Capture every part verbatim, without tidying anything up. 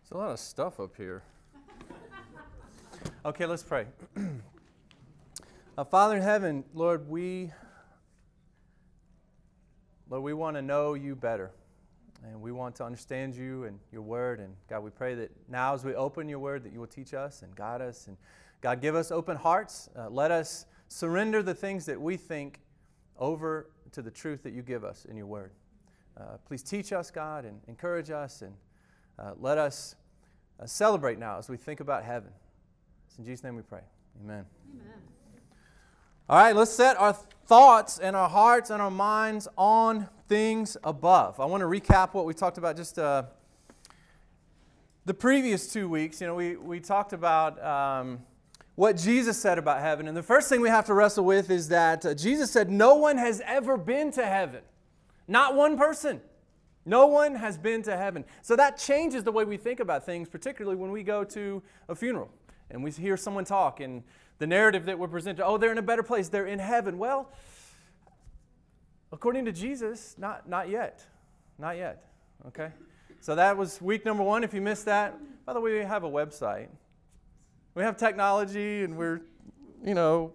There's a lot of stuff up here. Okay, let's pray. uh, Father in heaven, Lord, we, Lord, we want to know you better. And we want to understand you and your word. And God, we pray that now as we open your word, that you will teach us and guide us. And God, give us open hearts. Uh, let us surrender the things that we think over to the truth that you give us in your word. Uh, please teach us, God, and encourage us. And uh, let us uh, celebrate now as we think about heaven. It's in Jesus' name we pray. Amen. Amen. All right, let's set our thoughts and our hearts and our minds on things above. I want to recap what we talked about just uh, the previous two weeks. You know, we, we talked about um, what Jesus said about heaven. And the first thing we have to wrestle with is that uh, Jesus said no one has ever been to heaven. Not one person. No one has been to heaven. So that changes the way we think about things, particularly when we go to a funeral and we hear someone talk and the narrative that we're presented, oh, they're in a better place, they're in heaven. Well, according to Jesus, not, not yet. Not yet. Okay? So that was week number one. If you missed that, by the way, we have a website. We have technology and we're, you know,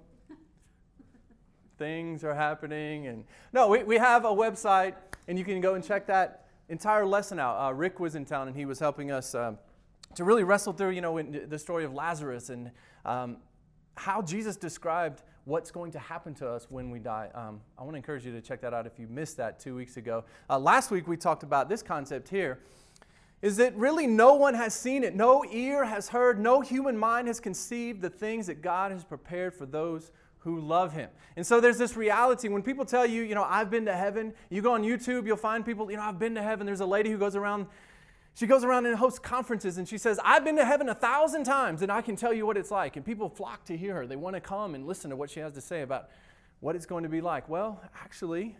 things are happening. And no, we, we have a website and you can go and check that entire lesson out. Uh, Rick was in town and he was helping us um, to really wrestle through, you know, in the story of Lazarus and um, how Jesus described what's going to happen to us when we die. Um, I want to encourage you to check that out if you missed that two weeks ago. Uh, last week we talked about this concept here, is that really no one has seen it, no ear has heard, no human mind has conceived the things that God has prepared for those who love Him. And so there's this reality, when people tell you, you know, I've been to heaven, you go on YouTube, you'll find people, you know, I've been to heaven. There's a lady who goes around, she goes around and hosts conferences and she says, I've been to heaven a thousand times and I can tell you what it's like. And people flock to hear her. They want to come and listen to what she has to say about what it's going to be like. Well, actually,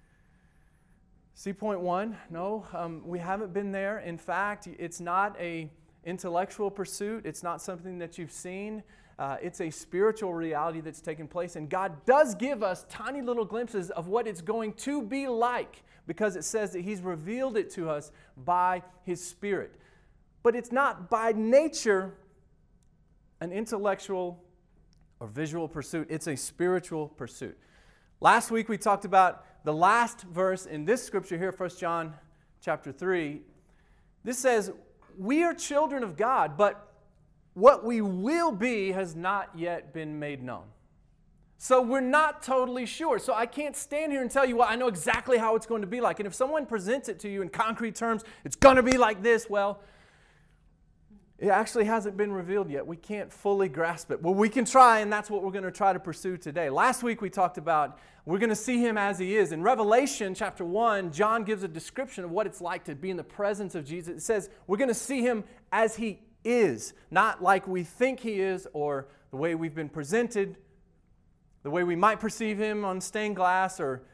see point one, no, um, we haven't been there. In fact, it's not an intellectual pursuit. It's not something that you've seen. Uh, it's a spiritual reality that's taken place. And God does give us tiny little glimpses of what it's going to be like, because it says that He's revealed it to us by His Spirit. But it's not by nature an intellectual or visual pursuit. It's a spiritual pursuit. Last week we talked about the last verse in this scripture here, First John chapter three. This says, we are children of God, but what we will be has not yet been made known. So we're not totally sure. So I can't stand here and tell you, well, I know exactly how it's going to be like. And if someone presents it to you in concrete terms, it's going to be like this, well, it actually hasn't been revealed yet. We can't fully grasp it. Well, we can try, and that's what we're going to try to pursue today. Last week we talked about we're going to see Him as He is. In Revelation chapter one, John gives a description of what it's like to be in the presence of Jesus. It says we're going to see Him as He is, not like we think He is or the way we've been presented, the way we might perceive Him on stained glass or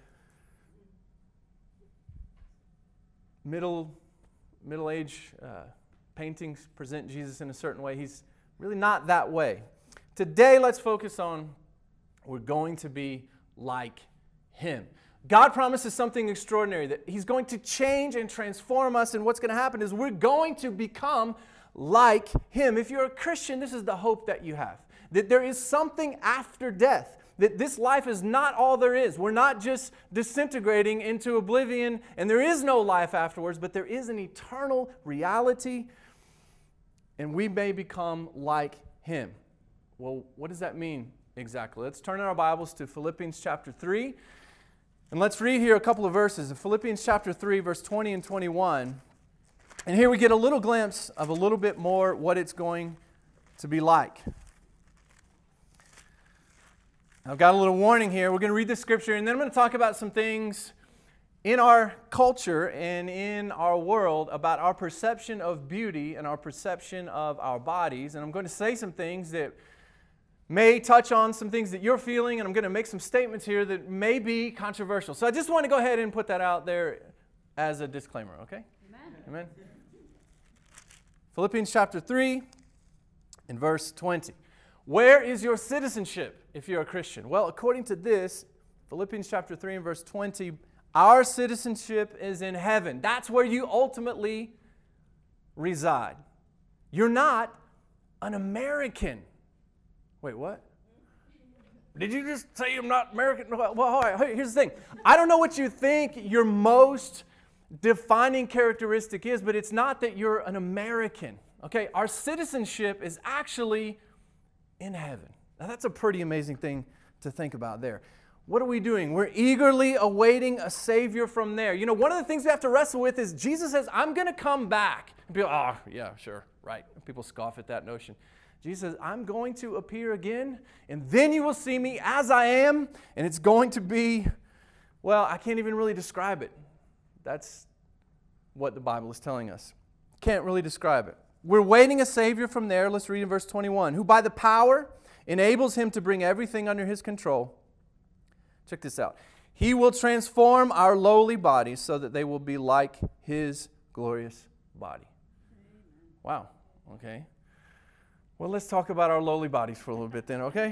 middle, middle-age uh, paintings present Jesus in a certain way. He's really not that way. Today, let's focus on we're going to be like Him. God promises something extraordinary, that He's going to change and transform us, and what's going to happen is we're going to become like Him. If you're a Christian, this is the hope that you have, that there is something after death, that this life is not all there is. We're not just disintegrating into oblivion and there is no life afterwards, but there is an eternal reality and we may become like Him. Well, what does that mean exactly? Let's turn in our Bibles to Philippians chapter three and let's read here a couple of verses. In Philippians chapter three, verse twenty and twenty-one. And here we get a little glimpse of a little bit more what it's going to be like. I've got a little warning here. We're going to read the scripture and then I'm going to talk about some things in our culture and in our world about our perception of beauty and our perception of our bodies. And I'm going to say some things that may touch on some things that you're feeling, and I'm going to make some statements here that may be controversial. So I just want to go ahead and put that out there as a disclaimer, okay? Amen. Amen. Philippians chapter three and verse twenty. Where is your citizenship if you're a Christian? Well, according to this, Philippians chapter three and verse twenty, our citizenship is in heaven. That's where you ultimately reside. You're not an American. Wait, what? Did you just say I'm not American? Well, all right, here's the thing. I don't know what you think your most defining characteristic is, but it's not that you're an American. Okay, our citizenship is actually in heaven. Now that's a pretty amazing thing to think about there. What are we doing? We're eagerly awaiting a Savior from there. You know, one of the things we have to wrestle with is Jesus says, I'm going to come back. And people, oh, yeah, sure, right. People scoff at that notion. Jesus says, I'm going to appear again, and then you will see me as I am, and it's going to be, well, I can't even really describe it. That's what the Bible is telling us. Can't really describe it. We're waiting a Savior from there. Let's read in verse twenty-one. Who by the power enables him to bring everything under his control. Check this out. He will transform our lowly bodies so that they will be like his glorious body. Wow. Okay. Well, let's talk about our lowly bodies for a little bit then, okay?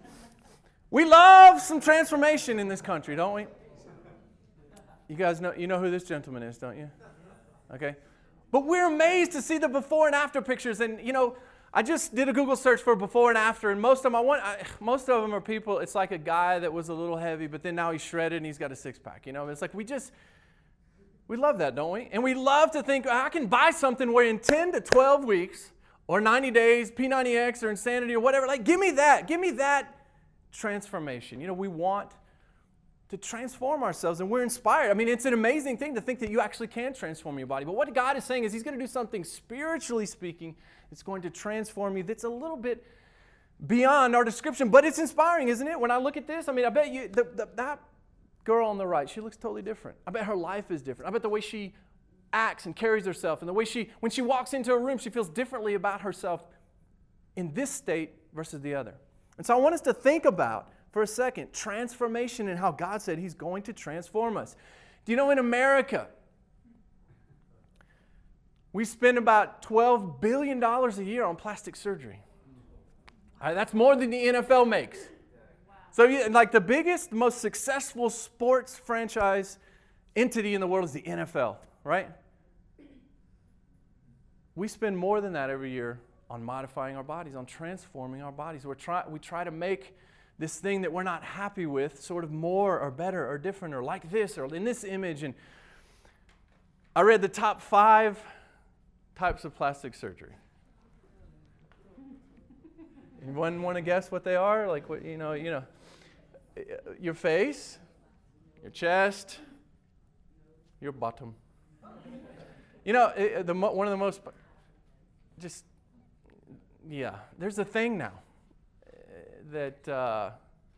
We love some transformation in this country, don't we? You guys know, you know who this gentleman is, don't you? Okay. But we're amazed to see the before and after pictures. And, you know, I just did a Google search for before and after, and most of them, I want, I, most of them are people, it's like a guy that was a little heavy, but then now he's shredded and he's got a six-pack. You know, it's like we just, we love that, don't we? And we love to think, I can buy something where in ten to twelve weeks, or ninety days, P ninety X or Insanity or whatever, like give me that, give me that transformation. You know, we want to transform ourselves, and we're inspired. I mean, it's an amazing thing to think that you actually can transform your body. But what God is saying is he's going to do something spiritually speaking that's going to transform you that's a little bit beyond our description. But it's inspiring, isn't it? When I look at this, I mean, I bet you, the, the, that girl on the right, she looks totally different. I bet her life is different. I bet the way she acts and carries herself and the way she, when she walks into a room, she feels differently about herself in this state versus the other. And so I want us to think about for a second, transformation and how God said he's going to transform us. Do you know in America, we spend about twelve billion dollars a year on plastic surgery. All right, that's more than the N F L makes. So like the biggest, most successful sports franchise entity in the world is the N F L, right? We spend more than that every year on modifying our bodies, on transforming our bodies. We're try, we try to make this thing that we're not happy with sort of more or better or different or like this or in this image. And I read the top five types of plastic surgery. Anyone want to guess what they are? Like what, you know, you know, your face, your chest, your bottom. You know, the one of the most, just, yeah, there's a thing now. That, uh,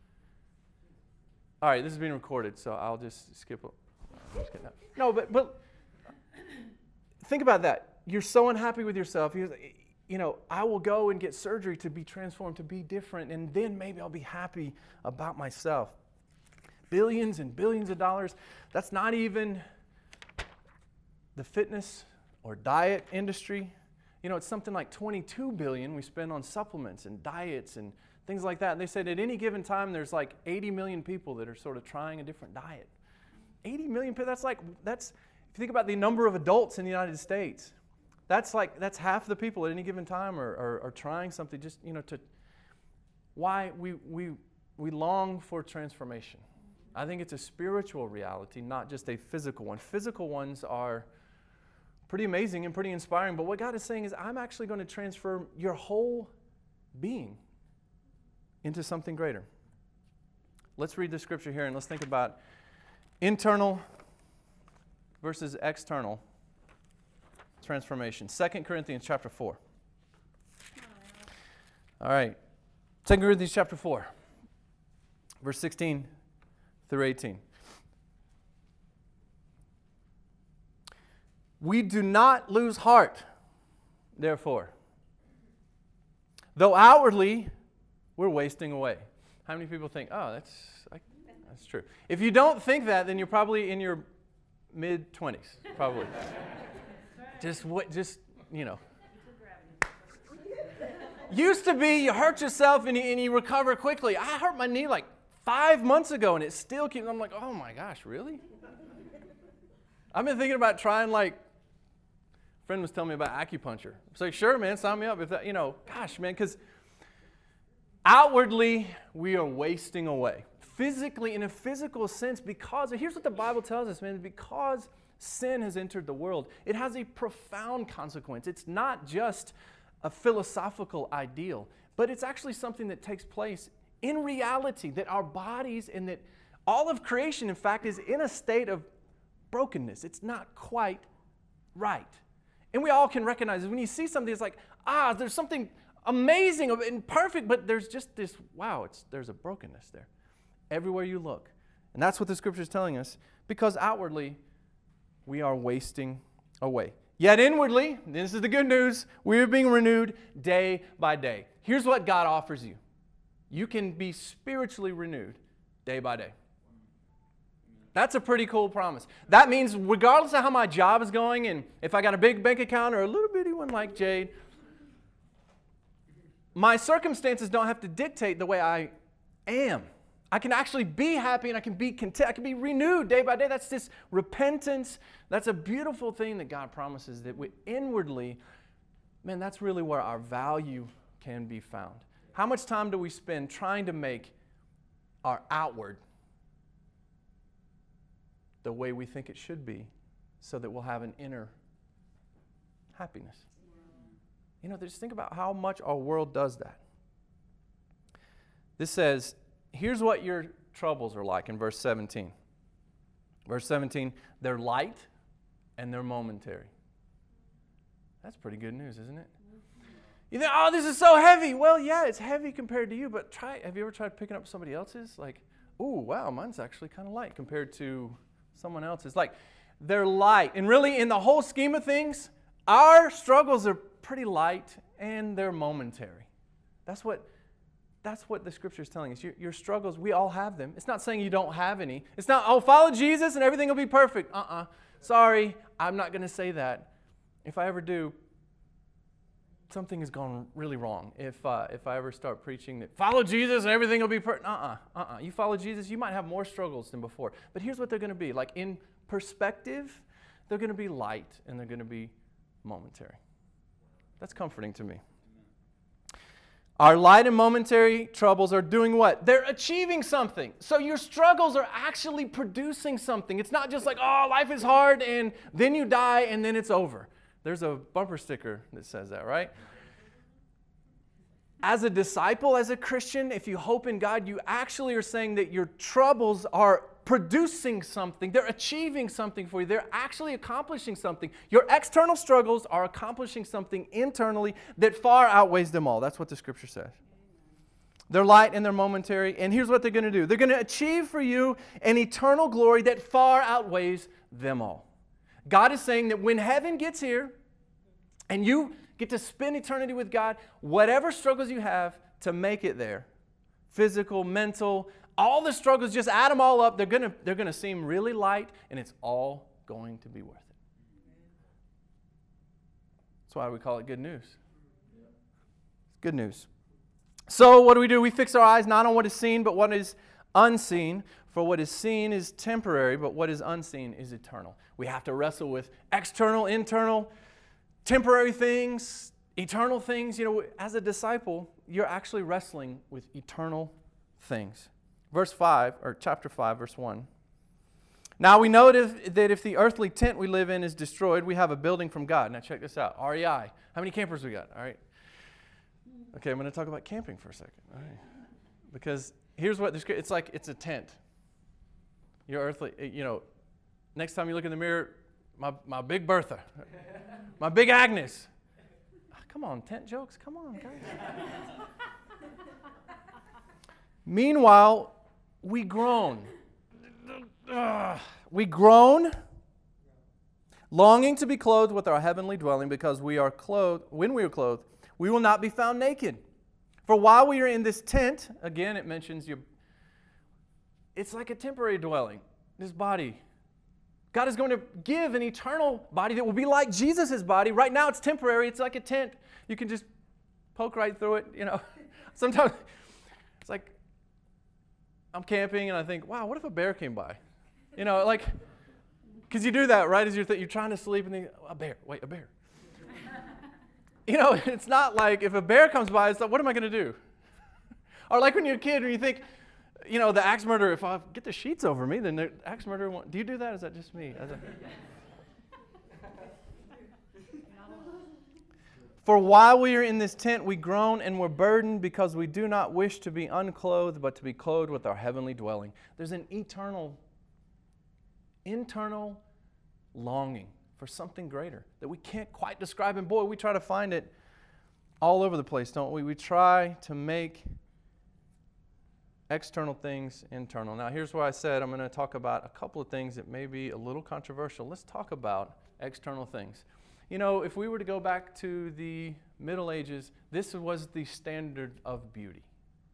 all right, this is being recorded, so I'll just skip it. Just kidding. No, but, but think about that. You're so unhappy with yourself. You, you know, I will go and get surgery to be transformed, to be different, and then maybe I'll be happy about myself. Billions and billions of dollars. That's not even the fitness or diet industry. You know, it's something like twenty-two billion dollars we spend on supplements and diets and things like that. And they said at any given time there's like eighty million people that are sort of trying a different diet. eighty million people, that's like, that's, if you think about the number of adults in the United States, that's like, that's half the people at any given time are, are, are trying something just, you know, to, why we, we, we long for transformation. I think it's a spiritual reality, not just a physical one. Physical ones are pretty amazing and pretty inspiring, but what God is saying is I'm actually going to transfer your whole being into something greater. Let's read the scripture here and let's think about internal versus external transformation. Second Corinthians chapter four. All right. Second Corinthians chapter four, verse sixteen through eighteen. We do not lose heart, therefore, though outwardly we're wasting away. How many people think, oh, that's like, that's true? If you don't think that, then you're probably in your mid-twenties, probably. just, what, just, you know. Used to be you hurt yourself and you, and you recover quickly. I hurt my knee like five months ago and it still keeps, I'm like, oh my gosh, really? I've been thinking about trying like A friend was telling me about acupuncture. It's like, sure, man, sign me up. If that, you know, gosh, man, because outwardly we are wasting away. Physically, in a physical sense, because, here's what the Bible tells us, man, because sin has entered the world, it has a profound consequence. It's not just a philosophical ideal, but it's actually something that takes place in reality, that our bodies and that all of creation, in fact, is in a state of brokenness. It's not quite right. And we all can recognize it. When you see something, it's like, ah, there's something amazing and perfect, but there's just this, wow, it's, there's a brokenness there everywhere you look. And that's what the Scripture is telling us, because outwardly we are wasting away. Yet inwardly, this is the good news, we are being renewed day by day. Here's what God offers you. You can be spiritually renewed day by day. That's a pretty cool promise. That means regardless of how my job is going, and if I got a big bank account or a little bitty one like Jade, my circumstances don't have to dictate the way I am. I can actually be happy and I can be content. I can be renewed day by day. That's this repentance. That's a beautiful thing that God promises, that we inwardly, man, that's really where our value can be found. How much time do we spend trying to make our outward the way we think it should be so that we'll have an inner happiness? You know, just think about how much our world does that. This says, here's what your troubles are like in verse seventeen. Verse seventeen, they're light and they're momentary. That's pretty good news, isn't it? You think, oh, this is so heavy. Well, yeah, it's heavy compared to you, but try. Have you ever tried picking up somebody else's? Like, ooh, wow, mine's actually kind of light compared to someone else's. Like, they're light. And really, in the whole scheme of things, our struggles are pretty light and they're momentary. That's what That's what the Scripture is telling us. Your, your struggles, we all have them. It's not saying you don't have any. It's not, oh, follow Jesus and everything will be perfect. Uh-uh. Sorry, I'm not going to say that. If I ever do, something has gone really wrong. If uh, if I ever start preaching that follow Jesus and everything will be perfect. Uh-uh. Uh-uh. You follow Jesus, you might have more struggles than before. But here's what they're going to be. Like, in perspective, they're going to be light and they're going to be momentary. That's comforting to me. Our light and momentary troubles are doing what? They're achieving something. So your struggles are actually producing something. It's not just like, oh, life is hard and then you die and then it's over. There's a bumper sticker that says that, right? As a disciple, as a Christian, if you hope in God, you actually are saying that your troubles are producing something. They're achieving something for you. They're actually accomplishing something. Your external struggles are accomplishing something internally that far outweighs them all. That's what the Scripture says. They're light and they're momentary. And here's what they're going to do. They're going to achieve for you an eternal glory that far outweighs them all. God is saying that when heaven gets here and you get to spend eternity with God, whatever struggles you have to make it there, physical, mental, all the struggles, just add them all up. They're going to they're going to seem really light, and it's all going to be worth it. That's why we call it good news. It's good news. So what do we do? We fix our eyes not on what is seen, but what is unseen. For what is seen is temporary, but what is unseen is eternal. We have to wrestle with external, internal, temporary things, eternal things. You know, as a disciple, you're actually wrestling with eternal things. Verse five, or chapter five, verse one. Now we know that if the earthly tent we live in is destroyed, we have a building from God. Now check this out. R E I. How many campers we got? All right. Okay, I'm going to talk about camping for a second. All right. Because here's what this, it's like. It's a tent. Your earthly, you know, next time you look in the mirror, my, my big Bertha, my big Agnes. Oh, come on, tent jokes. Come on, guys. Meanwhile, we groan. Uh, we groan, longing to be clothed with our heavenly dwelling, because we are clothed, when we are clothed, we will not be found naked. For while we are in this tent, again, it mentions you, it's like a temporary dwelling, this body. God is going to give an eternal body that will be like Jesus' body. Right now it's temporary. It's like a tent. You can just poke right through it, you know. Sometimes it's like I'm camping and I think, wow, what if a bear came by? You know, like, because you do that, right? As you're, th- you're trying to sleep and then, a bear, wait, a bear. You know, it's not like if a bear comes by, it's like, what am I going to do? Or like when you're a kid and you think, you know, the axe murderer, if I get the sheets over me, then the axe murderer won't. Do you do that? Is that just me? For while we are in this tent, we groan and we're burdened because we do not wish to be unclothed, but to be clothed with our heavenly dwelling. There's an eternal, internal longing for something greater that we can't quite describe. And boy, we try to find it all over the place, don't we? We try to make external things internal. Now, here's where I said I'm going to talk about a couple of things that may be a little controversial. Let's talk about external things. You know, if we were to go back to the Middle Ages, this was the standard of beauty.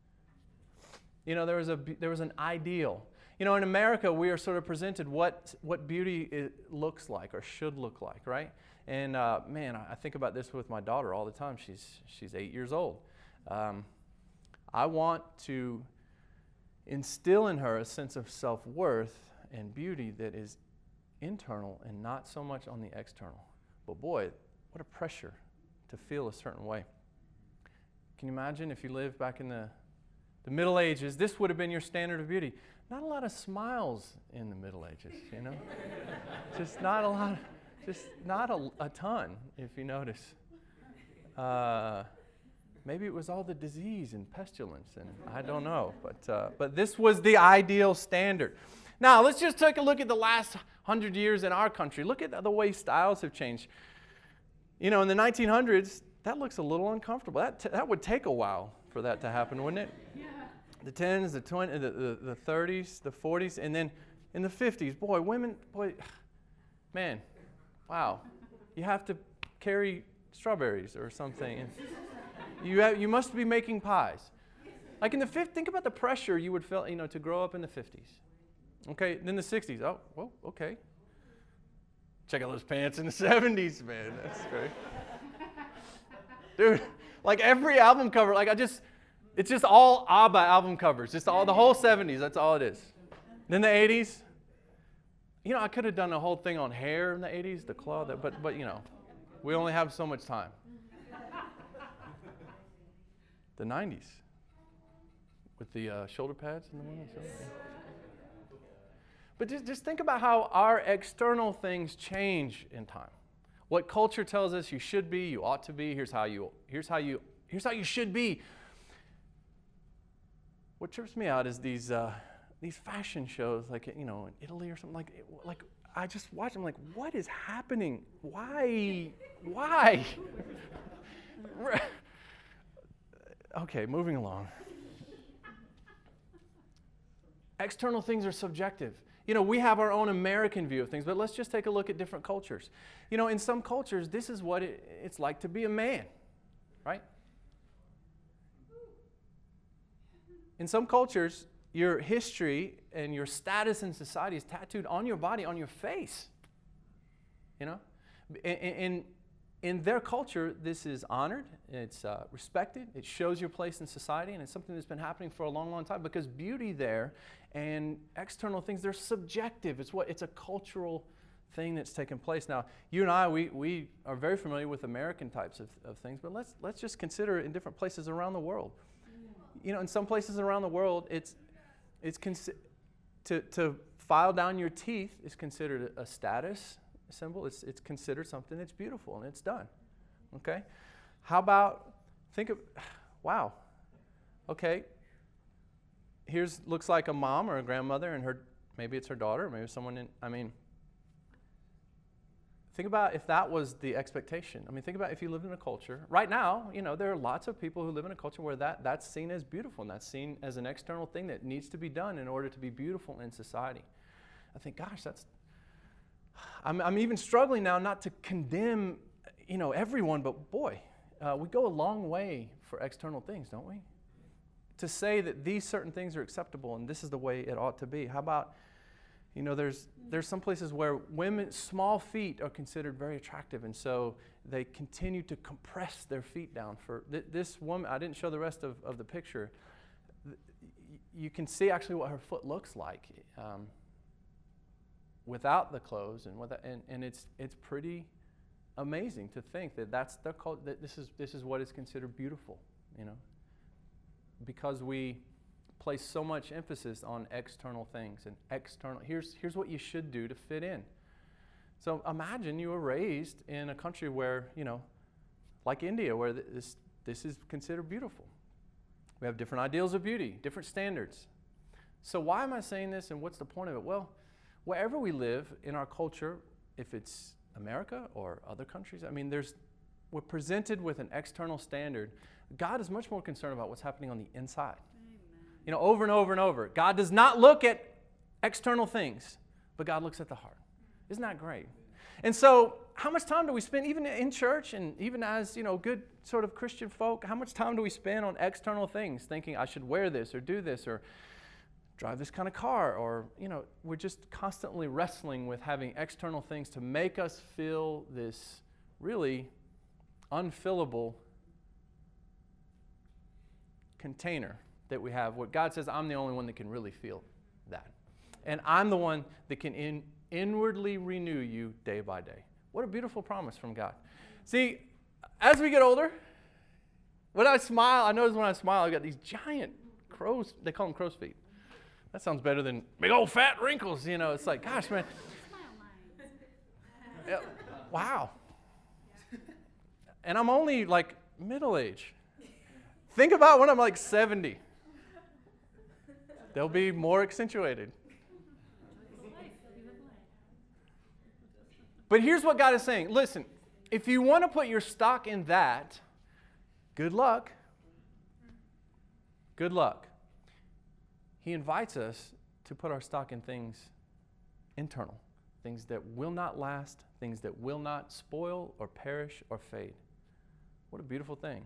You know, there was a there was an ideal. You know, in America, we are sort of presented what what beauty it looks like or should look like, right? And uh, man, I think about this with my daughter all the time. She's she's eight years old. Um, I want to instill in her a sense of self-worth and beauty that is internal and not so much on the external. But boy, what a pressure to feel a certain way. Can you imagine if you lived back in the, the Middle Ages? This would have been your standard of beauty. Not a lot of smiles in the Middle Ages, you know? Just not a lot, just not a, a ton, if you notice. Uh, maybe it was all the disease and pestilence, and I don't know. But, uh, but this was the ideal standard. Now, let's just take a look at the last hundred years in our country. Look at the way styles have changed. You know, in the nineteen hundreds, that looks a little uncomfortable. That, t- that would take a while for that to happen, wouldn't it? Yeah. The tens, the twenties, the, the, the thirties, the forties, and then in the fifties, boy, women, boy, man, wow. You have to carry strawberries or something. And you, have, you must be making pies. Like in the fifties, think about the pressure you would feel, you know, to grow up in the fifties. Okay, then the sixties. Oh, well, okay. Check out those pants in the seventies, man. That's great. Dude, like every album cover, like I just, it's just all ABBA album covers. Just all, the whole seventies, that's all it is. Then the eighties. You know, I could have done a whole thing on hair in the eighties, the claw, that, but, but you know, we only have so much time. The nineties. With the uh, shoulder pads and the one. But just, just think about how our external things change in time. What culture tells us you should be, you ought to be. Here's how you. Here's how you. Here's how you should be. What trips me out is these uh, these fashion shows, like you know, in Italy or something like. Like I just watch them, like, what is happening? Why? Why? Okay, moving along. External things are subjective. You know, we have our own American view of things, but let's just take a look at different cultures. You know, in some cultures, this is what it, it's like to be a man, right? In some cultures, your history and your status in society is tattooed on your body, on your face. You know? In, in, in their culture, this is honored, it's uh, respected, it shows your place in society, and it's something that's been happening for a long, long time because beauty there and external things, they're subjective. It's what it's a cultural thing that's taken place. Now, you and I, we, we are very familiar with American types of, of things, but let's, let's just consider it in different places around the world. You know, in some places around the world, it's, it's consi- to, to file down your teeth is considered a status symbol. It's, it's considered something that's beautiful, and it's done. Okay? How about, think of, wow, okay, here's, looks like a mom or a grandmother, and her, maybe it's her daughter, maybe someone in, I mean, think about if that was the expectation. I mean, think about if you lived in a culture. Right now, you know, there are lots of people who live in a culture where that, that's seen as beautiful, and that's seen as an external thing that needs to be done in order to be beautiful in society. I think, gosh, that's, I'm, I'm even struggling now not to condemn, you know, everyone, but boy, uh, we go a long way for external things, don't we? To say that these certain things are acceptable and this is the way it ought to be. How about, you know, there's there's some places where women, small feet are considered very attractive, and so they continue to compress their feet down. For th- this woman, I didn't show the rest of, of the picture. Th- you can see actually what her foot looks like um, without the clothes, and, with the, and and it's it's pretty amazing to think that that's the cult, that this is this is what is considered beautiful, you know, because we place so much emphasis on external things and external. Here's here's what you should do to fit in. So imagine you were raised in a country where, you know, like India, where this this is considered beautiful. We have different ideals of beauty, different standards. So why am I saying this, and what's the point of it? Well, wherever we live in our culture, if it's America or other countries, I mean, there's we're presented with an external standard. God is much more concerned about what's happening on the inside. Amen. You know, over and over and over. God does not look at external things, but God looks at the heart. Isn't that great? And so how much time do we spend, even in church and even as, you know, good sort of Christian folk, how much time do we spend on external things, thinking I should wear this or do this or drive this kind of car, or, you know, we're just constantly wrestling with having external things to make us feel this really unfillable container that we have. What God says, I'm the only one that can really feel that. And I'm the one that can in, inwardly renew you day by day. What a beautiful promise from God. See, as we get older, when I smile, I notice when I smile, I've got these giant crows, they call them crow's feet. That sounds better than big old fat wrinkles, you know. It's like, gosh, man. Yeah, wow. And I'm only like middle age. Think about when I'm like seventy. They'll be more accentuated. But here's what God is saying. Listen, if you want to put your stock in that, good luck. Good luck. He invites us to put our stock in things internal, things that will not last, things that will not spoil or perish or fade. What a beautiful thing.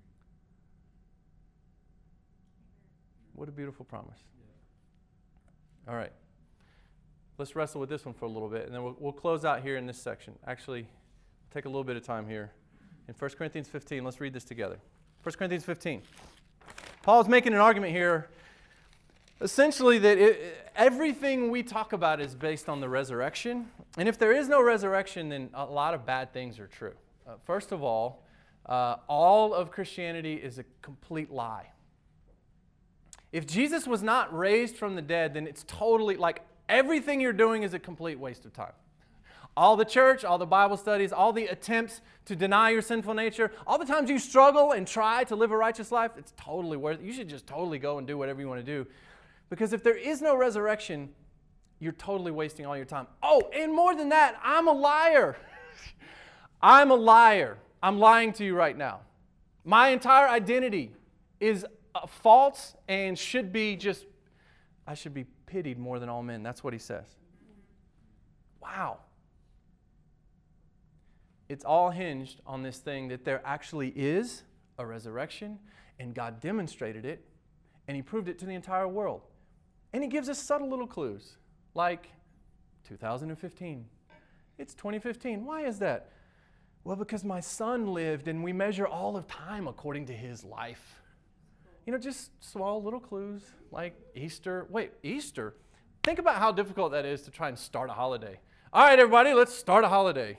What a beautiful promise. All right. Let's wrestle with this one for a little bit, and then we'll, we'll close out here in this section. Actually, take a little bit of time here. In First Corinthians fifteen, let's read this together. First Corinthians fifteen. Paul's making an argument here, essentially, that it, everything we talk about is based on the resurrection. And if there is no resurrection, then a lot of bad things are true. Uh, first of all, uh, all of Christianity is a complete lie. If Jesus was not raised from the dead, then it's totally, like, everything you're doing is a complete waste of time. All the church, all the Bible studies, all the attempts to deny your sinful nature, all the times you struggle and try to live a righteous life, it's totally worth it. You should just totally go and do whatever you want to do. Because if there is no resurrection, you're totally wasting all your time. Oh, and more than that, I'm a liar. I'm a liar. I'm lying to you right now. My entire identity is uh, false and should be just, I should be pitied more than all men. That's what he says. Wow. It's all hinged on this thing that there actually is a resurrection, and God demonstrated it, and he proved it to the entire world. And he gives us subtle little clues, like two thousand fifteen. It's twenty fifteen. Why is that? Well, because my son lived, and we measure all of time according to his life. You know, just small little clues, like Easter. Wait, Easter? Think about how difficult that is to try and start a holiday. All right, everybody, let's start a holiday.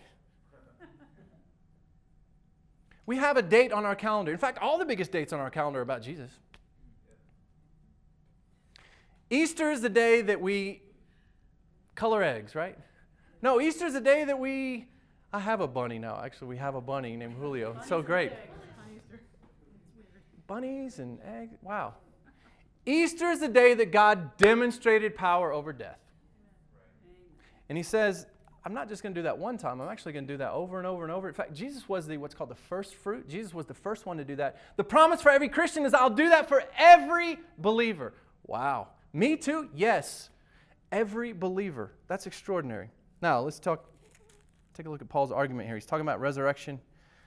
We have a date on our calendar. In fact, all the biggest dates on our calendar are about Jesus. Easter is the day that we color eggs, right? No, Easter is the day that we, I have a bunny now. Actually, we have a bunny named Julio. It's so great. Bunnies and eggs, wow. Easter is the day that God demonstrated power over death. And he says, I'm not just going to do that one time. I'm actually going to do that over and over and over. In fact, Jesus was the what's called the first fruit. Jesus was the first one to do that. The promise for every Christian is I'll do that for every believer. Wow. Me too? Yes. Every believer. That's extraordinary. Now, let's talk, take a look at Paul's argument here. He's talking about resurrection.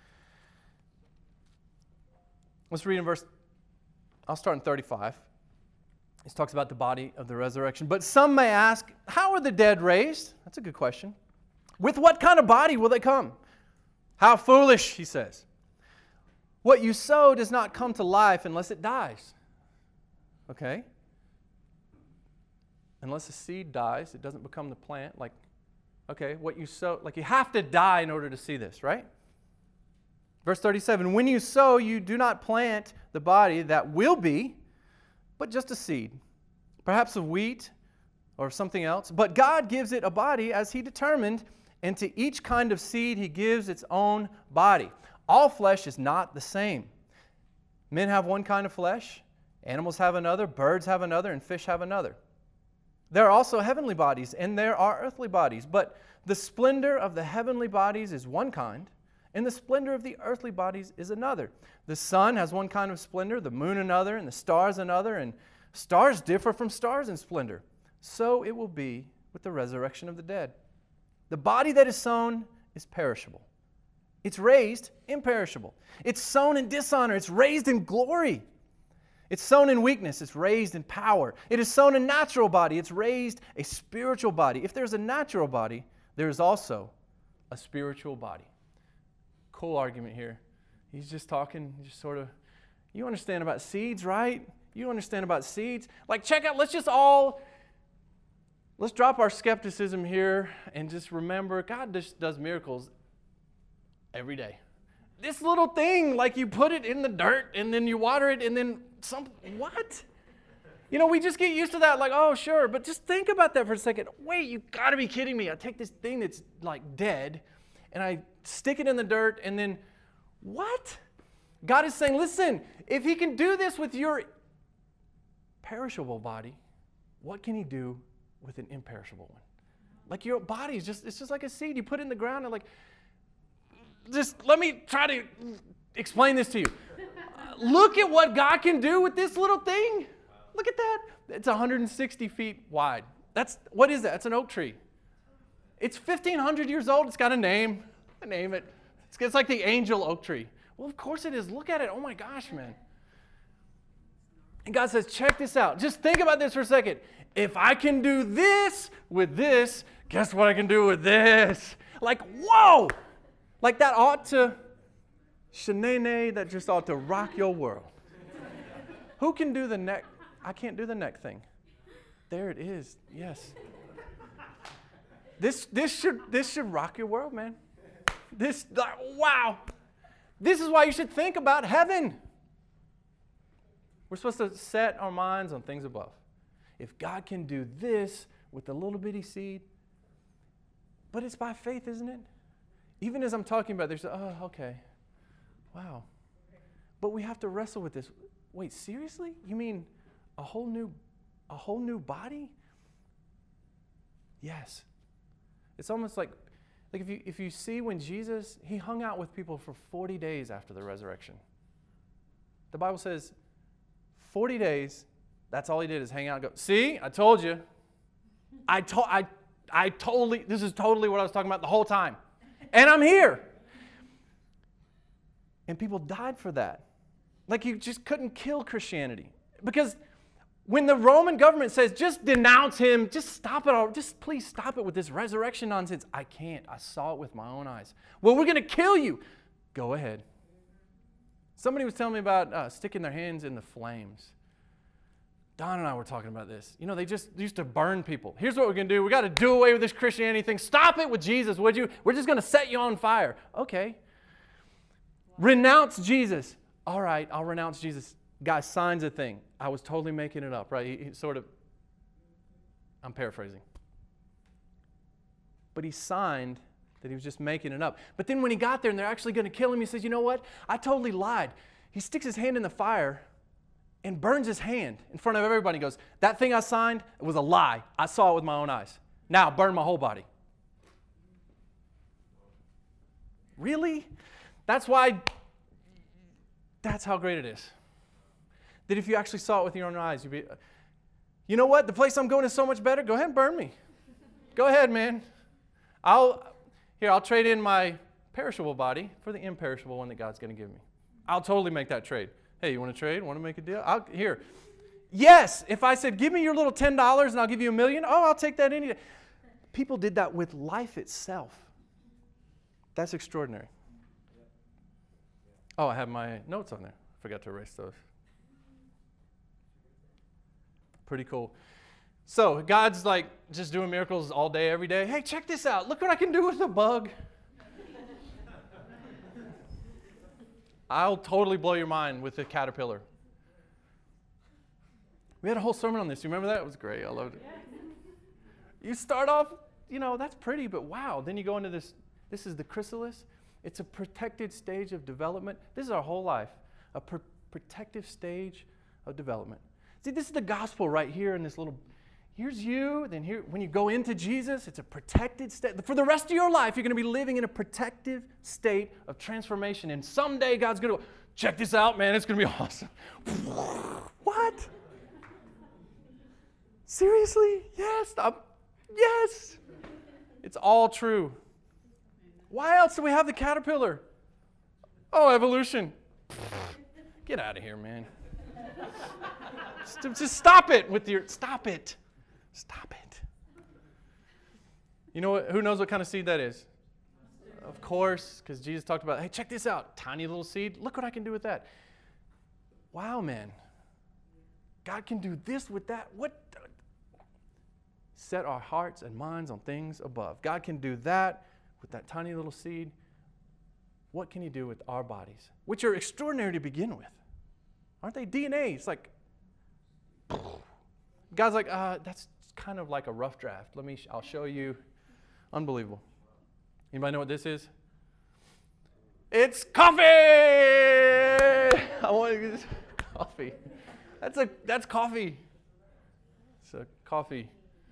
Let's read in verse, I'll start in thirty-five. He talks about the body of the resurrection. But some may ask, how are the dead raised? That's a good question. With what kind of body will they come? How foolish, he says. What you sow does not come to life unless it dies. Okay? Unless a seed dies, it doesn't become the plant. Like, Okay, what you sow, like you have to die in order to see this, right? Verse thirty-seven, when you sow, you do not plant the body that will be, but just a seed, perhaps of wheat or something else. But God gives it a body as He determined, and to each kind of seed He gives its own body. All flesh is not the same. Men have one kind of flesh, animals have another, birds have another, and fish have another. There are also heavenly bodies, and there are earthly bodies, but the splendor of the heavenly bodies is one kind, and the splendor of the earthly bodies is another. The sun has one kind of splendor, the moon another, and the stars another, and stars differ from stars in splendor. So it will be with the resurrection of the dead. The body that is sown is perishable. It's raised imperishable. It's sown in dishonor. It's raised in glory. It's sown in weakness. It's raised in power. It is sown a natural body. It's raised a spiritual body. If there's a natural body, there is also a spiritual body. Cool argument here. He's just talking, just sort of, you understand about seeds, right? You understand about seeds. Like, check out, let's just all, let's drop our skepticism here and just remember God just does miracles every day. This little thing, like you put it in the dirt and then you water it and then some, what? You know, we just get used to that, like, oh, sure, but just think about that for a second. Wait, you got to be kidding me. I take this thing that's like dead and I stick it in the dirt and then what? God is saying, listen, if He can do this with your perishable body, what can He do with an imperishable one? Like your body is just, it's just like a seed. You put it in the ground and like, just let me try to explain this to you. Look at what God can do with this little thing. Look at that. It's one hundred sixty feet wide. That's, what is that? It's an oak tree. It's fifteen hundred years old. It's got a name. I name it. It's, it's like the angel oak tree. Well, of course it is. Look at it. Oh my gosh, man. And God says, check this out. Just think about this for a second. If I can do this with this, guess what I can do with this? Like, whoa! Like that ought to, shenane, that just ought to rock your world. Who can do the neck? I can't do the neck thing. There it is. Yes. This this should this should rock your world, man. This like, wow. This is why you should think about heaven. We're supposed to set our minds on things above. If God can do this with a little bitty seed, but it's by faith, isn't it? Even as I'm talking about this, oh, okay. Wow. But we have to wrestle with this. Wait, seriously? You mean a whole new a whole new body? Yes. It's almost like like if you if you see when Jesus, He hung out with people for forty days after the resurrection. The Bible says forty days, that's all He did is hang out and go, see, I told you. I told I I totally this is totally what I was talking about the whole time. And I'm here. And people died for that. Like you just couldn't kill Christianity. Because when the Roman government says, just denounce Him, just stop it all, just please stop it with this resurrection nonsense. I can't. I saw it with my own eyes. Well, we're going to kill you. Go ahead. Somebody was telling me about uh, sticking their hands in the flames. Don and I were talking about this. You know, they just used to burn people. Here's what we're going to do. We got to do away with this Christianity thing. Stop it with Jesus, would you? We're just going to set you on fire. Okay. Renounce Jesus. All right, I'll renounce Jesus. Guy signs a thing. I was totally making it up, right? He, he sort of, I'm paraphrasing. But he signed that he was just making it up. But then when he got there and they're actually going to kill him, he says, you know what? I totally lied. He sticks his hand in the fire and burns his hand in front of everybody. He goes, that thing I signed, it was a lie. I saw it with my own eyes. Now burn my whole body. Really? That's why, that's how great it is. That if you actually saw it with your own eyes, you'd be, you know what? The place I'm going is so much better. Go ahead and burn me. Go ahead, man. I'll, here, I'll trade in my perishable body for the imperishable one that God's going to give me. I'll totally make that trade. Hey, you want to trade? Want to make a deal? I'll, here. Yes, if I said, give me your little ten dollars and I'll give you a million, oh, I'll take that any day. People did that with life itself. That's extraordinary. Oh, I have my notes on there. Forgot to erase those. Pretty cool. So God's like just doing miracles all day, every day. Hey, check this out. Look what I can do with a bug. I'll totally blow your mind with a caterpillar. We had a whole sermon on this. You remember that? It was great. I loved it. You start off, you know, that's pretty, but wow. Then you go into this. This is the chrysalis. It's a protected stage of development. This is our whole life, a pr- protective stage of development. See, this is the gospel right here in this little, here's you, then here, when you go into Jesus, it's a protected state. For the rest of your life, you're going to be living in a protective state of transformation. And someday God's going to go, check this out, man, it's going to be awesome. What? Seriously? Yes. I'm, yes. It's all true. Why else do we have the caterpillar? Oh, evolution. Get out of here, man. Just, just stop it with your, stop it. Stop it. You know what, who knows what kind of seed that is? Of course, because Jesus talked about, hey, check this out. Tiny little seed. Look what I can do with that. Wow, man. God can do this with that. What? Set our hearts and minds on things above. God can do that with that tiny little seed. What can He do with our bodies, which are extraordinary to begin with? Aren't they? D N A. It's like, God's like, uh, that's kind of like a rough draft. Let me, sh- I'll show you. Unbelievable. Anybody know what this is? It's coffee! I want to get coffee. That's a, that's coffee. It's a coffee.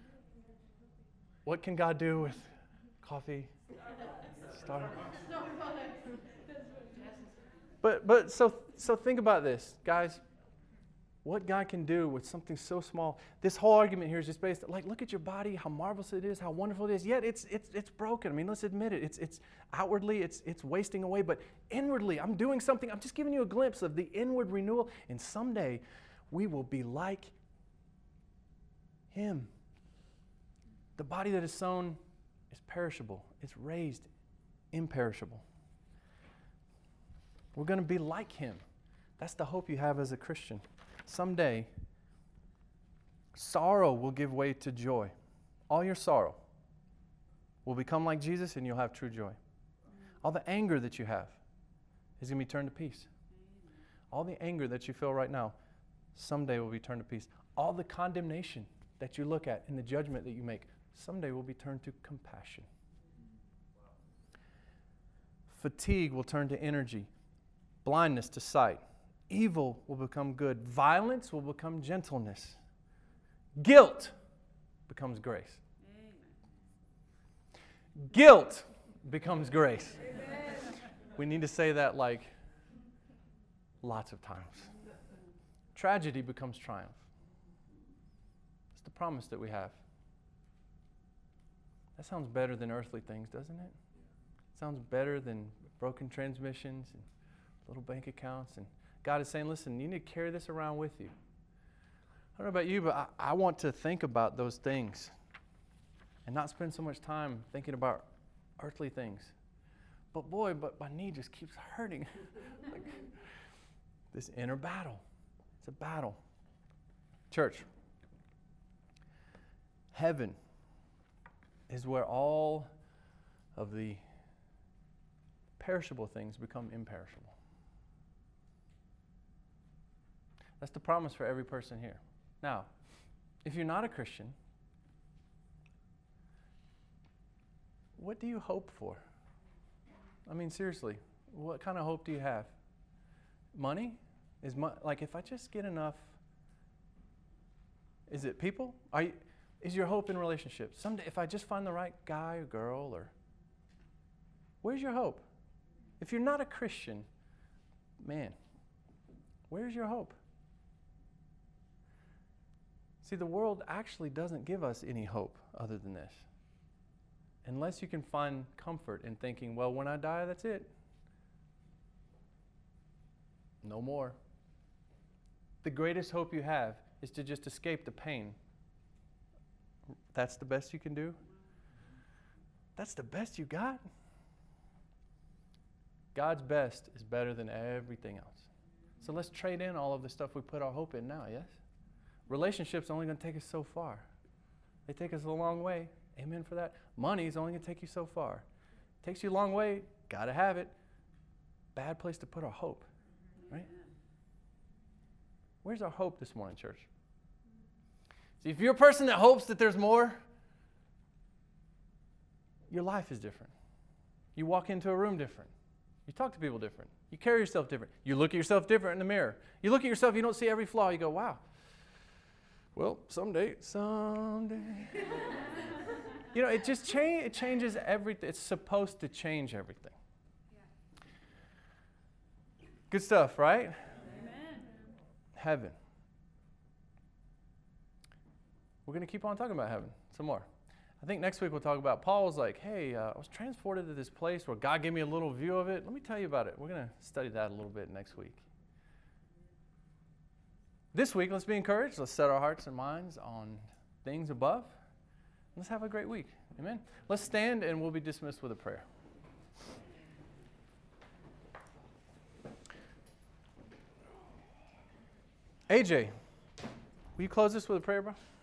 What can God do with coffee? Starbucks. But but so so think about this, guys. What God can do with something so small. This whole argument here is just based, like, look at your body, how marvelous it is, how wonderful it is. Yet it's it's it's broken. I mean, let's admit it. It's it's outwardly it's it's wasting away, but inwardly, I'm doing something. I'm just giving you a glimpse of the inward renewal, and someday we will be like Him. The body that is sown is perishable. It's raised imperishable. We're going to be like Him. That's the hope you have as a Christian. Someday, sorrow will give way to joy. All your sorrow will become like Jesus, and you'll have true joy. All the anger that you have is going to be turned to peace. All the anger that you feel right now, someday will be turned to peace. All the condemnation that you look at and the judgment that you make, someday will be turned to compassion. Fatigue will turn to energy. Blindness to sight. Evil will become good. Violence will become gentleness. Guilt becomes grace. Amen. Guilt becomes grace. Amen. We need to say that like lots of times. Tragedy becomes triumph. It's the promise that we have. That sounds better than earthly things, doesn't it? It sounds better than broken transmissions and little bank accounts. And God is saying, listen, you need to carry this around with you. I don't know about you, but I, I want to think about those things and not spend so much time thinking about earthly things. But boy, but my knee just keeps hurting. Like, this inner battle. It's a battle. Church, heaven is where all of the perishable things become imperishable. That's the promise for every person here. Now, if you're not a Christian, what do you hope for? I mean, seriously, what kind of hope do you have? Money? Is mo- like if I just get enough, is it people? Are you, is your hope in relationships? Someday, if I just find the right guy or girl, or where's your hope? If you're not a Christian, man, where's your hope? See, the world actually doesn't give us any hope other than this. Unless you can find comfort in thinking, well, when I die, that's it. No more. The greatest hope you have is to just escape the pain. That's the best you can do? That's the best you got? God's best is better than everything else. So let's trade in all of the stuff we put our hope in now, yes? Relationships are only going to take us so far. They take us a long way. Amen for that. Money is only going to take you so far. Takes you a long way. Got to have it. Bad place to put our hope, right? Where's our hope this morning, church? See, if you're a person that hopes that there's more, your life is different. You walk into a room different. You talk to people different. You carry yourself different. You look at yourself different in the mirror. You look at yourself, you don't see every flaw. You go, wow. Well, someday, someday. You know, it just change, it changes everything. It's supposed to change everything. Yeah. Good stuff, right? Amen. Heaven. We're going to keep on talking about heaven some more. I think next week we'll talk about, Paul was like, hey, uh, I was transported to this place where God gave me a little view of it. Let me tell you about it. We're going to study that a little bit next week. This week, let's be encouraged. Let's set our hearts and minds on things above. Let's have a great week. Amen. Let's stand and we'll be dismissed with a prayer. A J, will you close this with a prayer, bro?